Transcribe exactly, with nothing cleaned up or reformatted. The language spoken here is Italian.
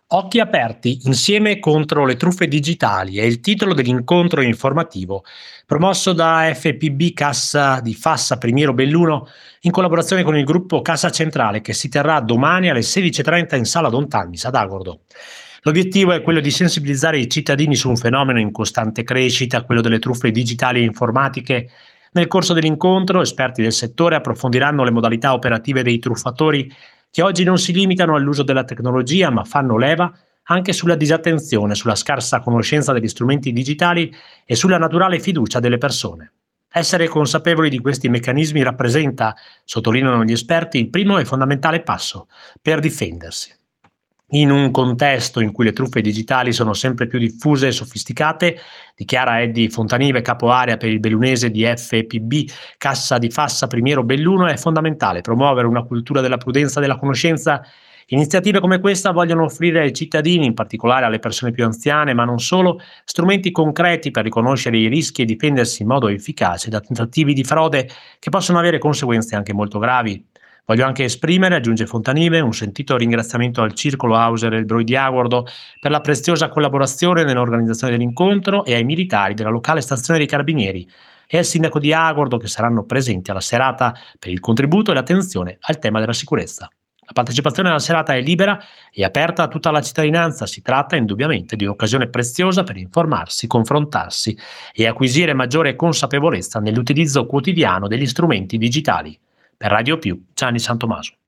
Occhi aperti, insieme contro le truffe digitali è il titolo dell'incontro informativo promosso da F P B Cassa di Fassa Primiero Belluno in collaborazione con il gruppo Cassa Centrale che si terrà domani alle sedici e trenta in Sala Don Talmis ad Agordo. L'obiettivo è quello di sensibilizzare i cittadini su un fenomeno in costante crescita, quello delle truffe digitali e informatiche. Nel corso dell'incontro, esperti del settore approfondiranno le modalità operative dei truffatori che oggi non si limitano all'uso della tecnologia, ma fanno leva anche sulla disattenzione, sulla scarsa conoscenza degli strumenti digitali e sulla naturale fiducia delle persone. Essere consapevoli di questi meccanismi rappresenta, sottolineano gli esperti, il primo e fondamentale passo per difendersi. In un contesto in cui le truffe digitali sono sempre più diffuse e sofisticate, dichiara Eddie Fontanive, capo area per il bellunese di F P B Cassa di Fassa Primiero Belluno, è fondamentale promuovere una cultura della prudenza e della conoscenza. Iniziative come questa vogliono offrire ai cittadini, in particolare alle persone più anziane, ma non solo, strumenti concreti per riconoscere i rischi e difendersi in modo efficace da tentativi di frode che possono avere conseguenze anche molto gravi. Voglio anche esprimere, aggiunge Fontanive, un sentito ringraziamento al Circolo Hauser e il Broi di Agordo per la preziosa collaborazione nell'organizzazione dell'incontro e ai militari della locale stazione dei Carabinieri e al sindaco di Agordo che saranno presenti alla serata per il contributo e l'attenzione al tema della sicurezza. La partecipazione alla serata è libera e aperta a tutta la cittadinanza. Si tratta indubbiamente di un'occasione preziosa per informarsi, confrontarsi e acquisire maggiore consapevolezza nell'utilizzo quotidiano degli strumenti digitali. Per Radio Più, Gianni Santomaso.